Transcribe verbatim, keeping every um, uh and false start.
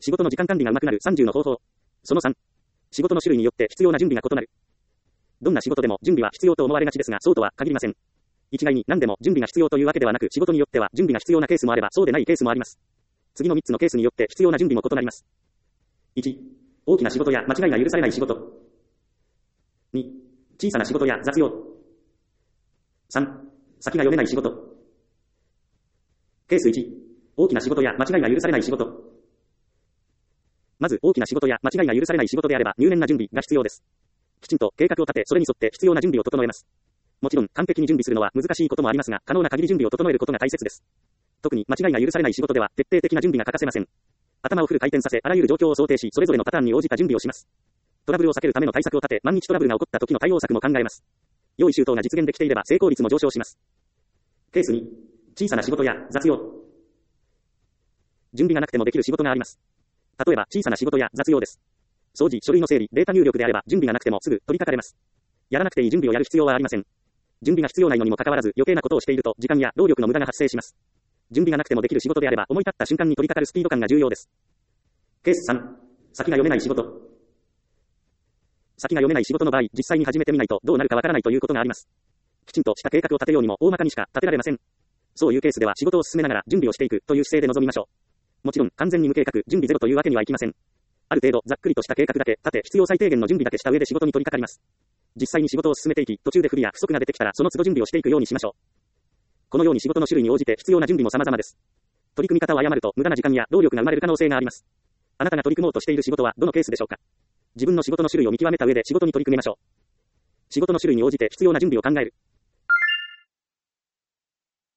仕事の時間管理が上手くなるさんじゅうの方法。そのさん。仕事の種類によって必要な準備が異なる。どんな仕事でも準備は必要と思われがちですが、そうとは限りません。一概に何でも準備が必要というわけではなく、仕事によっては準備が必要なケースもあれば、そうでないケースもあります。次のみっつのケースによって必要な準備も異なります。いち、大きな仕事や間違いが許されない仕事。に、小さな仕事や雑用。さん、先が読めない仕事。ケースいち、大きな仕事や間違いが許されない仕事。まず、大きな仕事や間違いが許されない仕事であれば、入念な準備が必要です。きちんと計画を立て、それに沿って必要な準備を整えます。もちろん、完璧に準備するのは難しいこともありますが、可能な限り準備を整えることが大切です。特に間違いが許されない仕事では、徹底的な準備が欠かせません。頭をフル回転させ、あらゆる状況を想定し、それぞれのパターンに応じた準備をします。トラブルを避けるための対策を立て、万日トラブルが起こった時の対応策も考えます。用意周到が実現できていれば、成功率も上昇します。ケースに、小さな仕事や雑用。準備がなくてもできる仕事があります。例えば、小さな仕事や雑用です。掃除、書類の整理、データ入力であれば、準備がなくてもすぐ取り掛かれます。やらなくていい準備をやる必要はありません。準備が必要ないのにもかかわらず、余計なことをしていると、時間や労力の無駄が発生します。準備がなくてもできる仕事であれば、思い立った瞬間に取り掛かるスピード感が重要です。ケースさん、先が読めない仕事。先が読めない仕事の場合、実際に始めてみないとどうなるかわからないということがあります。きちんとした計画を立てようにも大まかにしか立てられません。そういうケースでは仕事を進めながら準備をしていくという姿勢で臨みましょう。もちろん、完全に無計画、準備ゼロというわけにはいきません。ある程度、ざっくりとした計画だけ立て、必要最低限の準備だけした上で仕事に取り掛かります。実際に仕事を進めていき、途中で不備や不足が出てきたら、その都度準備をしていくようにしましょう。このように仕事の種類に応じて必要な準備も様々です。取り組み方を誤ると無駄な時間や労力が生まれる可能性があります。あなたが取り組もうとしている仕事はどのケースでしょうか。自分の仕事の種類を見極めた上で仕事に取り組みましょう。仕事の種類に応じて必要な準備を考える。